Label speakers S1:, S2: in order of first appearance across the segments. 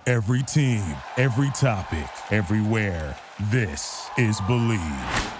S1: Every team, every topic, everywhere. This is Believe.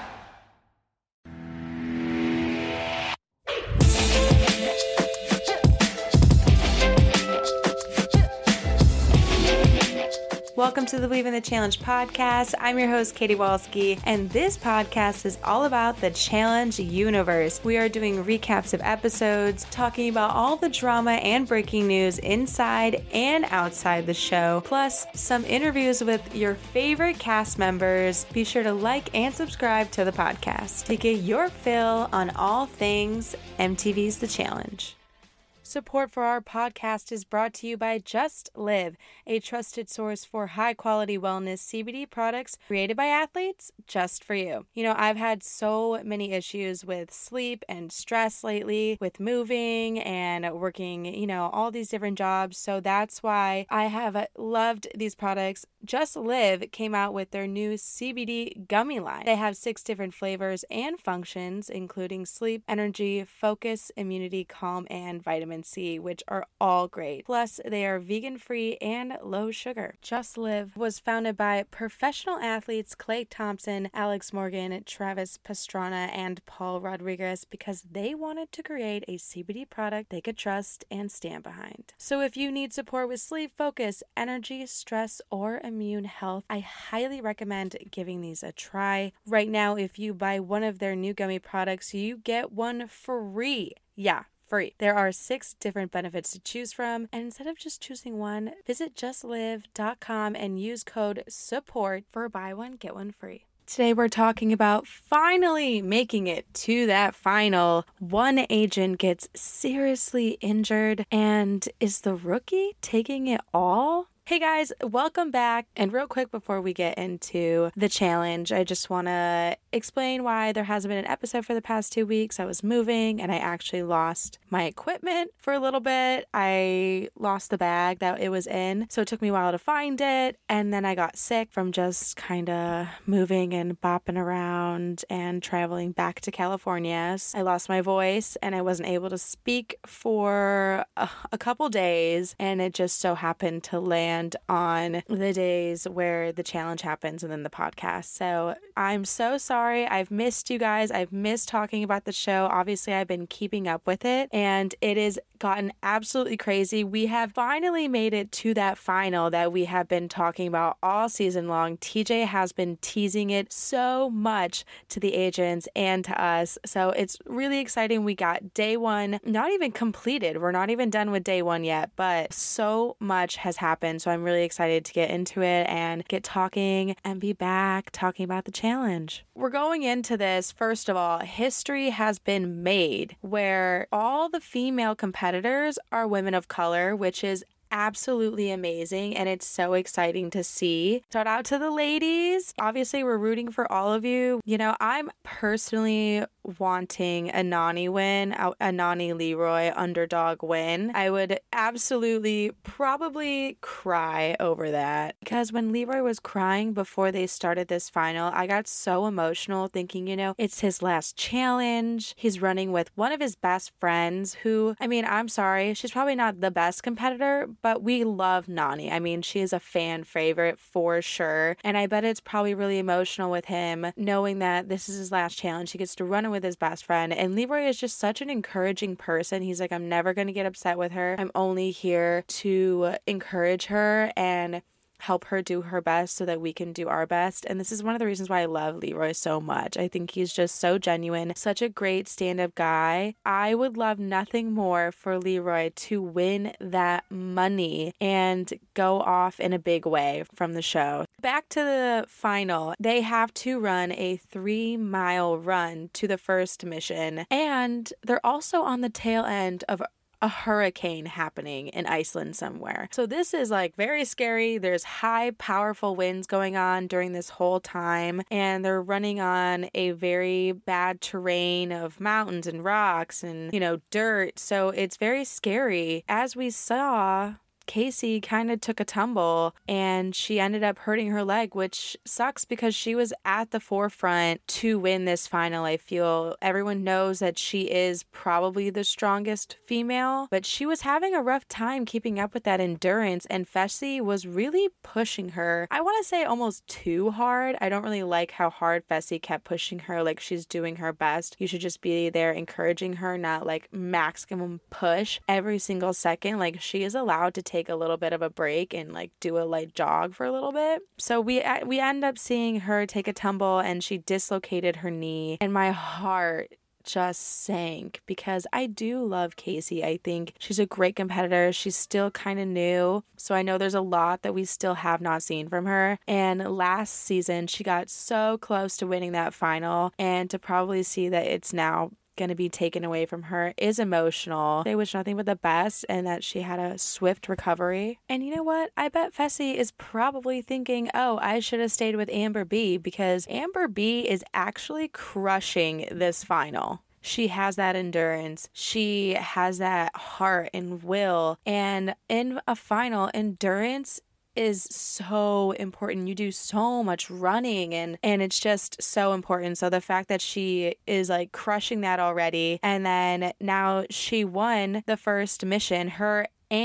S2: Welcome to the Believe in the Challenge podcast. I'm your host, Katie Walski, and this podcast is all about the Challenge universe. We are doing recaps of episodes, talking about all the drama and breaking news inside and outside the show, plus some interviews with your favorite cast members. Be sure to like and subscribe to the podcast to get your fill on all things MTV's The Challenge. Support for our podcast is brought to you by Just Live, a trusted source for high-quality wellness CBD products created by athletes just for you. You know, I've had so many issues with sleep and stress lately, with moving and working, all these different jobs. So that's why I have loved these products. Just Live came out with their new CBD gummy line. They have 6 different flavors and functions, including sleep, energy, focus, immunity, calm, and vitamin C, which are all great. Plus, they are vegan-free and low sugar. Just Live was founded by professional athletes Klay Thompson, Alex Morgan, Travis Pastrana, and Paul Rodriguez because they wanted to create a CBD product they could trust and stand behind. So if you need support with sleep, focus, energy, stress, or immune health, I highly recommend giving these a try. Right now, if you buy one of their new gummy products, you get one free. Yeah, free. There are 6 different benefits to choose from, and instead of just choosing one, visit justlive.com and use code SUPPORT for buy one, get one free. Today we're talking about finally making it to that final. One agent gets seriously injured, and is the rookie taking it all? Hey guys, welcome back. And real quick before we get into the challenge, I just want to explain why there hasn't been an episode for the past 2 weeks. I was moving and I actually lost my equipment for a little bit. I lost the bag that it was in, so it took me a while to find it. And then I got sick from just kind of moving and bopping around and traveling back to California. I lost my voice and I wasn't able to speak for a couple days, and it just so happened to land on the days where the challenge happens and then the podcast. So I'm so sorry. I've missed you guys. I've missed talking about the show. Obviously, I've been keeping up with it, and it has gotten absolutely crazy. We have finally made it to that final that we have been talking about all season long. TJ has been teasing it so much to the agents and to us. So it's really exciting. We got day 1 not even completed. We're not even done with day 1 yet, but so much has happened. So I'm really excited to get into it and get talking and be back talking about the challenge. We're going into this, first of all, history has been made where all the female competitors are women of color, which is absolutely amazing, and it's so exciting to see. Shout out to the ladies. Obviously, we're rooting for all of you. I'm personally wanting a Nany win, a Nany Leroy underdog win. I would absolutely probably cry over that, because when Leroy was crying before they started this final, I got so emotional thinking, it's his last challenge. He's running with one of his best friends who, I'm sorry, she's probably not the best competitor, but we love Nany. She is a fan favorite for sure. And I bet it's probably really emotional with him knowing that this is his last challenge. He gets to run it with his best friend. And Leroy is just such an encouraging person. He's like, I'm never going to get upset with her. I'm only here to encourage her and help her do her best so that we can do our best. And this is one of the reasons why I love Leroy so much. I think he's just so genuine, such a great stand-up guy. I would love nothing more for Leroy to win that money and go off in a big way from the show. Back to the final. They have to run a 3-mile run to the first mission, and they're also on the tail end of a hurricane happening in Iceland somewhere. So this is very scary. There's high, powerful winds going on during this whole time, and they're running on a very bad terrain of mountains and rocks and, dirt. So it's very scary. As we saw, Casey kind of took a tumble and she ended up hurting her leg, which sucks because she was at the forefront to win this final. I feel everyone knows that she is probably the strongest female, but she was having a rough time keeping up with that endurance, and Fessy was really pushing her. I want to say almost too hard. I don't really like how hard Fessy kept pushing her, like she's doing her best. You should just be there encouraging her, not like maximum push every single second. Like she is allowed to take a little bit of a break and like do a light jog for a little bit. So we end up seeing her take a tumble and she dislocated her knee, and my heart just sank because I do love Casey. I think she's a great competitor. She's still kind of new, so I know there's a lot that we still have not seen from her. And last season, she got so close to winning that final, and to probably see that it's now going to be taken away from her is emotional. I wish nothing but the best and that she had a swift recovery. And you know what? I bet Fessy is probably thinking, oh, I should have stayed with Amber B, because Amber B is actually crushing this final. She has that endurance. She has that heart and will. And in a final, endurance is so important. You do so much running and it's just so important. So the fact that she is like crushing that already, and then now she won the first mission, her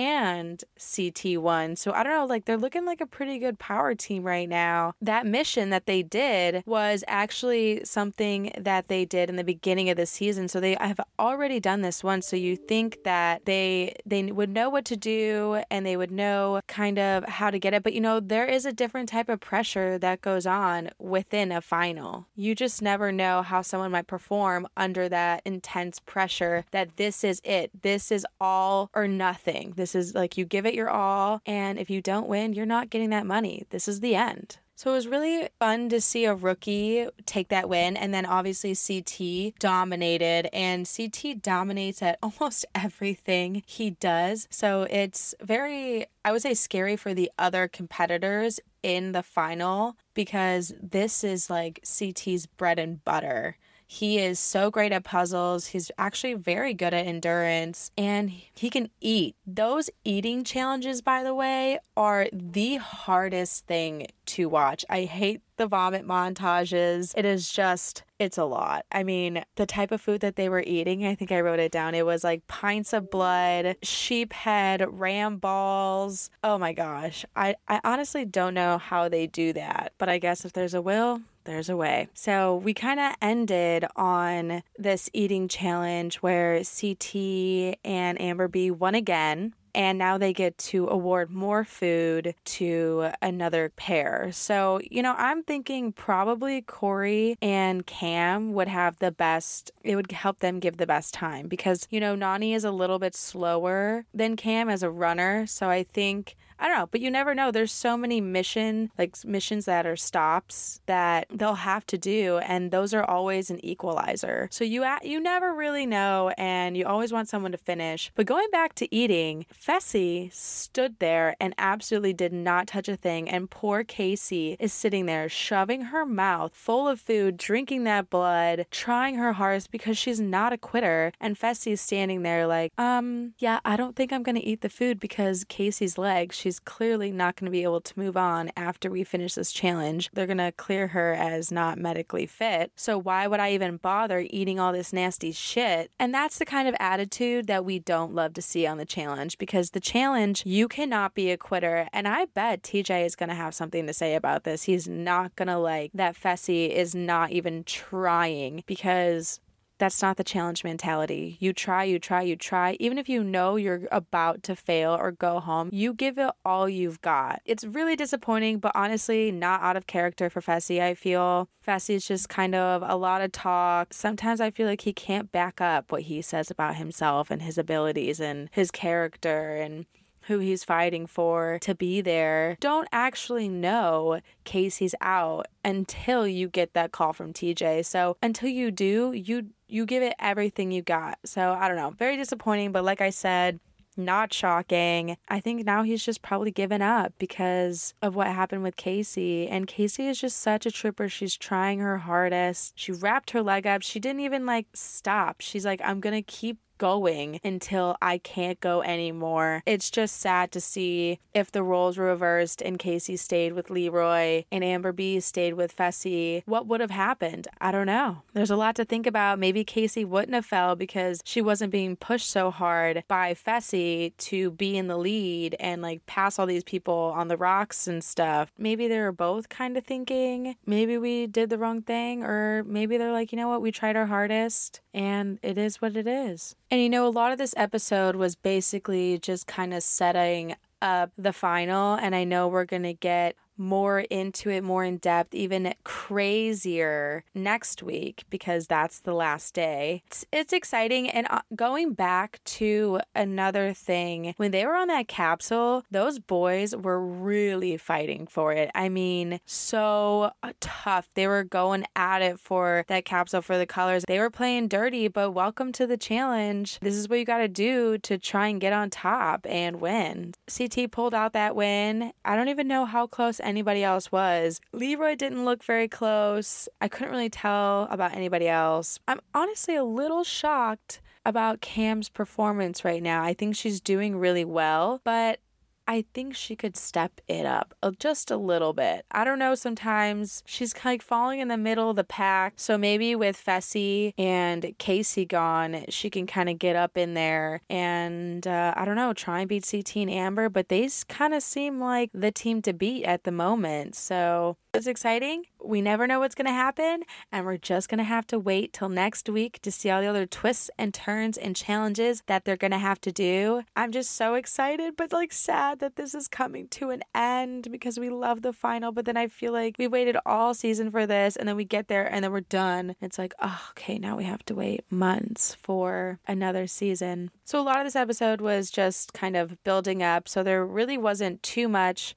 S2: and CT won. So I don't know, like they're looking like a pretty good power team right now. That mission that they did was actually something that they did in the beginning of the season. So they have already done this once. So you think that they would know what to do and they would know kind of how to get it. But you know, there is a different type of pressure that goes on within a final. You just never know how someone might perform under that intense pressure that this is it. This is all or nothing. This is like you give it your all, and if you don't win, you're not getting that money. This is the end. So it was really fun to see a rookie take that win. And then obviously CT dominated, and CT dominates at almost everything he does. So it's very, I would say, scary for the other competitors in the final, because this is like CT's bread and butter. He is so great at puzzles. He's actually very good at endurance, and he can eat. Those eating challenges, by the way, are the hardest thing to watch. I hate the vomit montages. It is just, it's a lot. I mean, the type of food that they were eating, I think I wrote it down. It was like pints of blood, sheep head, ram balls. Oh my gosh. I honestly don't know how they do that, but I guess if there's a will, there's a way. So we kind of ended on this eating challenge where CT and Amber B won again. And now they get to award more food to another pair. So, you know, I'm thinking probably Corey and Cam would have the best, it would help them give the best time, because, you know, Nany is a little bit slower than Cam as a runner. So I think, I don't know, but you never know. There's so many missions that are stops that they'll have to do, and those are always an equalizer. So you never really know, and you always want someone to finish. But going back to eating, Fessy stood there and absolutely did not touch a thing, and poor Casey is sitting there shoving her mouth full of food, drinking that blood, trying her hardest because she's not a quitter, and Fessy's standing there like, yeah, I don't think I'm gonna eat the food because Casey's legs, she's clearly not going to be able to move on after we finish this challenge. They're going to clear her as not medically fit. So why would I even bother eating all this nasty shit? And that's the kind of attitude that we don't love to see on the challenge, because the challenge, you cannot be a quitter. And I bet TJ is going to have something to say about this. He's not going to like that Fessy is not even trying, because that's not the challenge mentality. You try. Even if you know you're about to fail or go home, you give it all you've got. It's really disappointing, but honestly, not out of character for Fessy, I feel. Fessy's just kind of a lot of talk. Sometimes I feel like he can't back up what he says about himself and his abilities and his character and who he's fighting for to be there. Don't actually know Casey's out until you get that call from TJ. So until you do, you give it everything you got. So I don't know, very disappointing, but like I said, not shocking. I think now he's just probably given up because of what happened with Casey. And Casey is just such a trooper. She's trying her hardest. She wrapped her leg up. She didn't even like stop. She's like, I'm going to keep going until I can't go anymore. It's just sad to see if the roles were reversed and Casey stayed with Leroy and Amber B stayed with Fessy. What would have happened? I don't know. There's a lot to think about. Maybe Casey wouldn't have fell because she wasn't being pushed so hard by Fessy to be in the lead and like pass all these people on the rocks and stuff. Maybe they were both kind of thinking maybe we did the wrong thing, or maybe they're like, you know what, we tried our hardest and it is what it is. And you know, a lot of this episode was basically just kind of setting up the final, and I know we're going to get more into it, more in depth, even crazier next week because that's the last day. It's exciting. And going back to another thing, when they were on that capsule, those boys were really fighting for it. I mean, so tough. They were going at it for that capsule, for the colors. They were playing dirty, but welcome to the challenge. This is what you got to do to try and get on top and win. CT pulled out that win. I don't even know how close anybody else was. Leroy didn't look very close. I couldn't really tell about anybody else. I'm honestly a little shocked about Cam's performance right now. I think she's doing really well, but I think she could step it up just a little bit. I don't know, sometimes she's kind of falling in the middle of the pack. So maybe with Fessy and Casey gone, she can kind of get up in there and, I don't know, try and beat CT and Amber. But they kind of seem like the team to beat at the moment. So it's exciting. We never know what's going to happen, and we're just going to have to wait till next week to see all the other twists and turns and challenges that they're going to have to do. I'm just so excited, but like sad that this is coming to an end because we love the final, but then I feel like we waited all season for this, and then we get there and then we're done. It's like, oh, okay, now we have to wait months for another season. So a lot of this episode was just kind of building up, so there really wasn't too much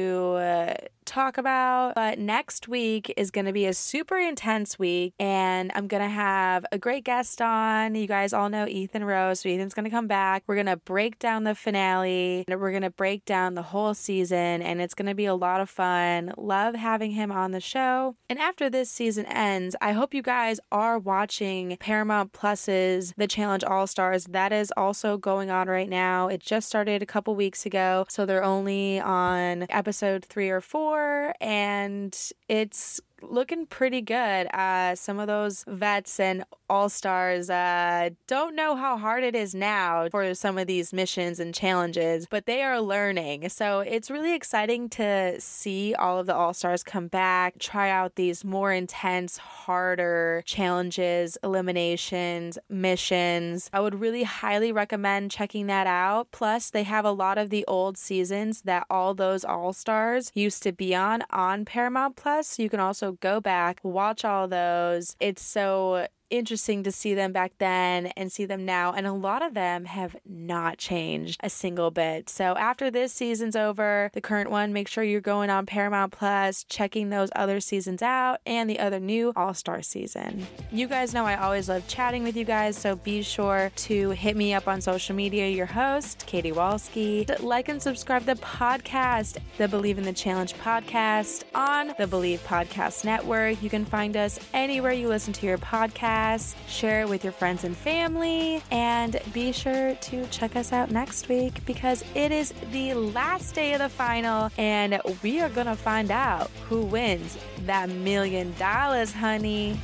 S2: to talk about, but next week is going to be a super intense week, and I'm going to have a great guest on. You guys all know Ethan Rose, so Ethan's going to come back. We're going to break down the finale, and we're going to break down the whole season, and it's going to be a lot of fun. Love having him on the show. And after this season ends, I hope you guys are watching Paramount Plus's The Challenge All-Stars. That is also going on right now. It just started a couple weeks ago, so they're only on episode 3 or 4. And it's looking pretty good. Some of those vets and all-stars don't know how hard it is now for some of these missions and challenges, but they are learning. So it's really exciting to see all of the all-stars come back, try out these more intense, harder challenges, eliminations, missions. I would really highly recommend checking that out. Plus, they have a lot of the old seasons that all those all-stars used to be on Paramount Plus. So you can also go back, watch all those. It's so interesting to see them back then and see them now, and a lot of them have not changed a single bit. So after this season's over, the current one, make sure you're going on Paramount Plus, checking those other seasons out and the other new All-Star season. You guys know I always love chatting with you guys, so be sure to hit me up on social media. Your host, Katie Walski. Like and subscribe to the podcast, the Believe in the Challenge podcast on the Believe Podcast Network. You can find us anywhere you listen to your podcast. Share it with your friends and family, and be sure to check us out next week because it is the last day of the final, and we are gonna find out who wins that $1 million, honey.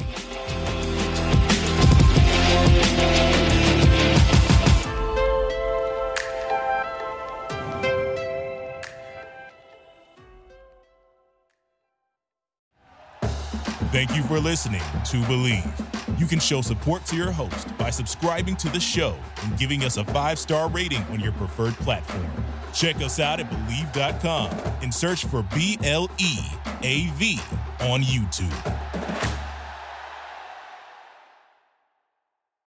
S1: Thank you for listening to Believe. You can show support to your host by subscribing to the show and giving us a 5-star rating on your preferred platform. Check us out at Believe.com and search for BLEAV on YouTube.